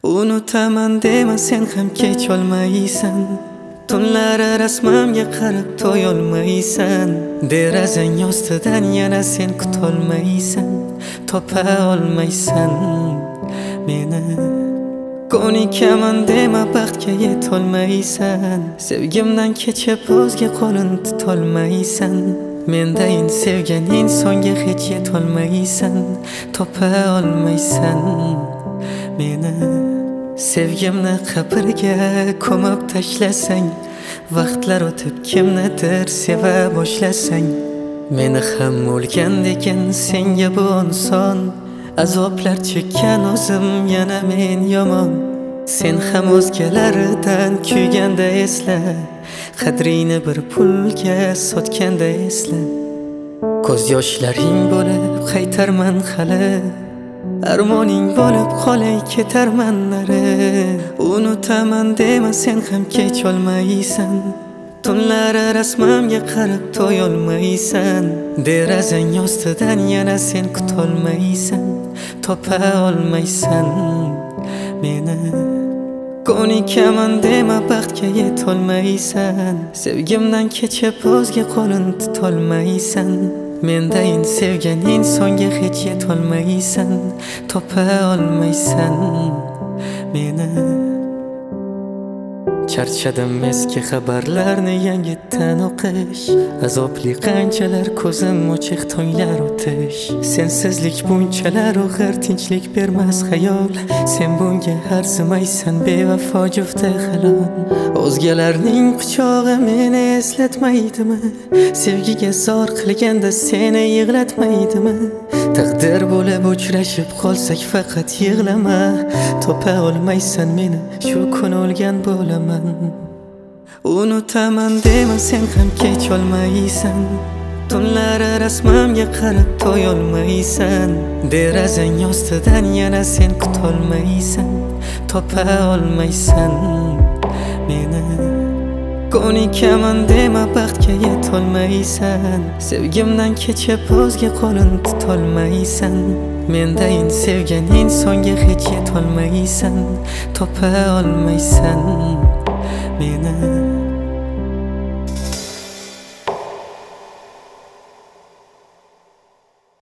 Unutaman dema sen ham kech olmaysan. Tunlari rasmamga qarab to'yolmaysan. Derazang ostidan yana sen kutolmaysan. Topa olmaysan meni. Ko'nikaman dema baxtga yetolmaysan. Sevgimdan kechib o'zga qo'lin tutolmaysan. Mendayin sevgan insonga hech yetolmaysan. Topa olmaysan meni. Sevgimni qabrga ko'mib tashlasang, vaqtlar o'tib kimnidir seva boshlasang, meni ham o'lgandek senga bu inson. Azoblar chekkan o'zim yana men yomon. Sen ham o'zgalaridan kuyganda esla, qadringni bir pulga sotganda esla. Ko'z yoshlaring bo'lib qaytarman hali, armoning bo'lib qolay ketarman nari. Unutaman dema sen ham kech olmaysan. Tunlari rasmamga qarab to'yolmaysan. Derazang ostidan yana sen kutolmaysan. Topa olmaysan meni. Ko'nikaman dema baxtga yetolmaysan. Sevgimdan kechib o'zga qo'lin tutolmaysan. Mendayin sevgan insonga hech yetolmaysan. Topa olmaysan meni. Charchadim eski xabarlarni yangitdan o'qish. Azobli qanchalar ko'zim ochiq tonglar o'tish. Sensizlik bunchalar og'ir, tinchlik bermas xayol. Sen bunga arzimaysan, bevafo jufti halol. O'zgalarning quchog'i meni eslatmaydimi? Sevgiga zor qilganda seni yig'latmaydimi? Taqdir bo'lib uchrashib qolsak faqat yig'lama. Topa olmaysan meni, shu kun o'lgan bo'laman. Unutaman dema sen ham kech olmaysan. Tunlari rasmamga qarab to'yolmaysan. Derazang ostidan yana sen kutolmaysan. Topa olmaysan meni. Ko'nikaman dema baxtga yetolmaysan. Sevgimdan kechib o'zga qo'lin tutolmaysan. Mendayin sevgan insonga hech yetolmaysan. Topa olmaysan meni.